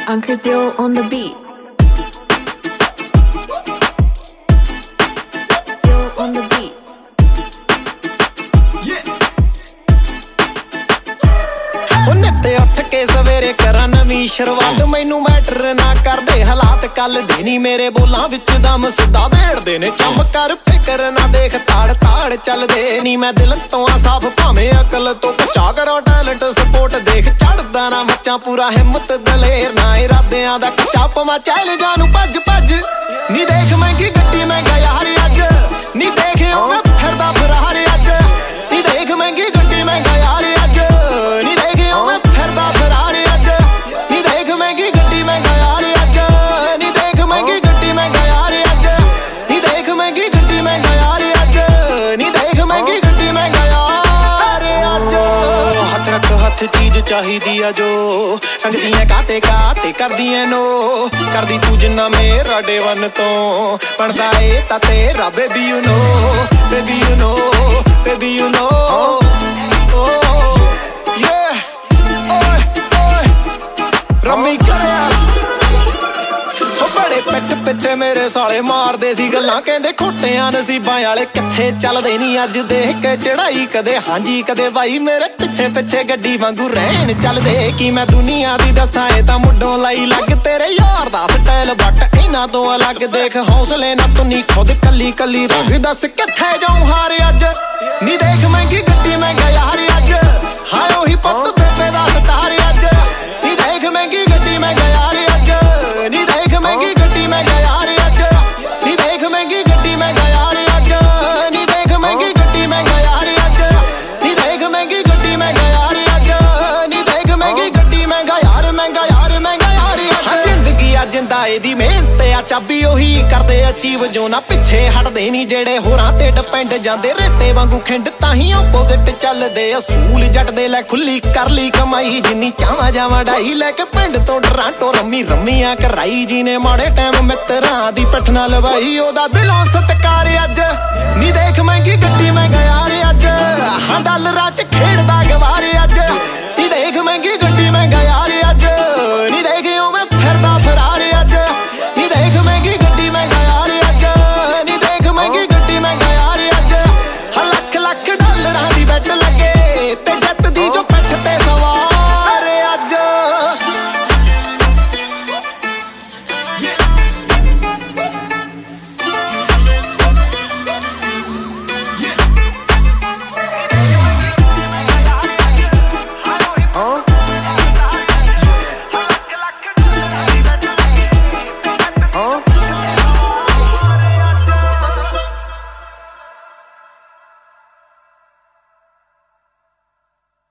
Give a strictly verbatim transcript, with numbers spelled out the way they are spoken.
Anchor Theo on the beat. Theo on the beat. ਨਿੱਤੇ ਉੱਠ ਕੇ ਸਵੇਰੇ ਕਰਾਂ ਨਵੀਂ ਸ਼ੁਰੂਆਤ ਮੈਨੂੰ ਮੈਟਰ ਨਾ ਕਰਦੇ ਹਾਲਾਤ ਕੱਲ ਦੇ ਨੀ ਮੇਰੇ ਬੋਲਾਂ ਵਿੱਚ ਦਮ ਸਿੱਧਾ ਦੇੜਦੇ ਨੇ ਚਮ ਕਰ ਫਿਕਰ ਨਾ ਦੇਖ ਤਾੜ ਤਾੜ ਚੱਲਦੇ ਨੀ ਮੈਂ ਦਿਲ ਤੋਂ ਆ ਸਾਫ ਭਾਵੇਂ ਅਕਲ ਤੋਂ ਪਚਾ ਕਰਾਂ ਟੈਲੈਂਟ ਸਪੋਰਟ ਦੇਖ ਚੜਦਾ ਨਾ ਮੱਚਾਂ ਪੂਰਾ ਹਿੰਮਤ ਦਲੇਰ ਨਾ ਇਰਾਦਿਆਂ ਦਾ ਕੱਚਾ ਪਵਾਂ ਚੈਲੰਜਾਂ ਨੂੰ ਭੱਜ ਭੱਜ ਨੀ ਦੇਖ ਮਹਿੰਗੀ ਗੱਡੀ ਮਹਿੰਗਾ ਯਾਰ ਅੱਜ ਨੀ ਦੇਖਿਓ ਮੈਂ ਫਿਰਦਾ ਫਰਾਰ ਅੱਜ ਨੀ ਦੇਖ ਮਹਿੰਗੀ ਗੱਡੀ ਮਹਿੰਗਾ ਯਾਰ ਅੱਜ ਨੀ ਦੇਖਿਓ ਮੈਂ ਫਿਰਦਾ ਫਰਾਰ ਅੱਜ ਨੀ ਦੇਖ ਮਹਿੰਗੀ ਗੱਡੀ ਮਹਿੰਗਾ ਯਾਰ ਅੱਜ ਨੀ ਦੇਖ ਮਹਿੰਗੀ ਗੱਡੀ ਮਹਿੰਗਾ ਯਾਰ ਅੱਜ ਨੀ ਦੇਖ ਮਹਿੰਗੀ ਗੱਡੀ ਮਹਿੰਗਾ ਯਾਰ ਅੱਜ ਨੀ ਦੇਖ ਮਹਿੰਗੀ ਗੱਡੀ ਮਹਿੰਗਾ ਯਾਰ ਅੱਜ ਹੱਥ ਰੱਖ ਹੱਥ ਚੀਜ਼ ਚਾਹੀਦੀ ਆ ਜੋ ਸੰਗਦੀਆਂ ਕਾਤੇ ਕਾਤੇ ਕਰਦੀਆਂ ਨੋ ਕਰਦੀ ਤੂੰ ਜਿੰਨਾ ਮੇਰਾ ਡੇ ਵਨ ਤੋਂ ਬਣਦਾ ਏ ਤਾਂ ਤੇਰਾ baby you know baby you know baby you know rummy ਕਰਿਆ ਹੋ ਬੜੇ ਪਿੱਟ ਪਿੱਛੇ ਮੇਰੇ ਸਾਲੇ ਮਾਰਦੇ ਸੀ ਗੱਲਾਂ ਕਹਿੰਦੇ ਖੋਟਿਆਂ ਨਸੀਬਾਂ ਵਾਲੇ ਕਿੱਥੇ ਚੱਲਦੇ ਨਹੀਂ ਅੱਜ ਦੇਖ ਕੇ ਚੜਾਈ ਕਦੇ ਹਾਂਜੀ ਕਦੇ ਬਾਈ ਮੇਰੇ ਪਿੱਛੇ ਪਿੱਛੇ ਗੱਡੀ ਵਾਂਗੂ ਰਹਿਣ ਚੱਲਦੇ ਕੀ ਮੈਂ ਦੁਨੀਆ ਦੀ ਦੱਸਾਂ ਇਹ ਤਾਂ ਮੁੱਢੋਂ ਲਈ ਲੱਗ ਤੇਰੇ ਯਾਰ ਦਾ ਸਟਾਈਲ ਬੱਟ ਇਹਨਾਂ ਤੋਂ ਅਲੱਗ ਦੇਖ ਹੌਸਲੇ ਨਾ ਤੂੰ ਨੀ ਖੁਦ ਕੱਲੀ ਕੱਲੀ ਰੰਗ ਦੱਸ ਕਿੱਥੇ ਜਾਉਂ ਹਾਰ ਅੱਜ ਨੀ ਦੇਖ ਮਹਿੰਗੀ ਗੱਡੀ ਮਹਿੰਗਾ ਯਾਰ ਅੱਜ ਹਾਂ ਉਹੀ ਪੁੱਤ ਬੇਬੇ ਦਾ ਸਟਾਰ ਅੱਜ ਨੀ ਦੇਖ ਮਹਿੰਗੀ ਗੱਡੀ ਮਹਿੰਗਾ ਯਾਰ ਅੱਜ ਨੀ ਦੇਖ ਮਹਿੰਗੀ ਗੱਡੀ ਮਹਿੰਗਾ ਯਾਰ ਅੱਜ ਨੀ ਦੇਖ ਮਹਿੰਗੀ ਗੱਡੀ ਮਹਿੰਗਾ ਯਾਰ ਅੱਜ ਨੀ ਦੇਖ ਮਹਿੰਗੀ ਗੱਡੀ ਮਹਿੰਗਾ ਯਾਰ ਅੱਜ ਨੀ ਦੇਖ ਮਹਿੰਗੀ ਗੱਡੀ ਮਹਿੰਗਾ ਯਾਰ ਅੱਜ ਨੀ ਦੇਖ ਮਹਿੰਗੀ ਗੱਡੀ ਮਹਿੰਗਾ ਯਾਰ ਮਹਿੰਗਾ ਯਾਰ ਮਹਿੰਗਾ ਯਾਰ ਅੱਜ ਜ਼ਿੰਦਗੀ ਆ ਜਿੰਦਾ ਇਹਦੀ ਮਿਹਨਤ ਆ ਚਾਬੀ ਉਹੀ ਕਰਦੇ ਅਚੀਵ ਜੋ ਨਾ ਪਿੱਛੇ ਹਟਦੇ ਨਹੀਂ ਜਿਹੜੇ ਹੋਰਾਂ ਤੇ ਡਿਪੈਂਡ ਜਾਂਦੇ ਰੇਤੇ ਵਾਂਗੂ ਖਿੰਡ ਤਾਂ ਹੀ ਆਪੋਜ਼ਿਟ ਚੱਲਦੇ ਅਸੂਲ ਜੱਟ ਦੇ ਲੈ ਖੁੱਲੀ ਕਰ ਲਈ ਕਮਾਈ ਜਿੰਨੀ ਚਾਵਾਂ ਜਾਵਾਂ ਡਾਈ ਲੈ ਕੇ ਪਿੰਡ ਤੋਂ ਟਰਾਂਟੋ ਰੰਮੀ ਰੰਮੀਆਂ ਕਰਾਈ ਜਿਹਨੇ ਮਾੜੇ ਟਾਈਮ ਮਿੱਤਰਾਂ ਦੀ ਪਿੱਠ ਨਾਲ ਲਵਾਈ ਉਹਦਾ ਦਿਲੋਂ ਸਤਿਕਾਰ ਅੱਜ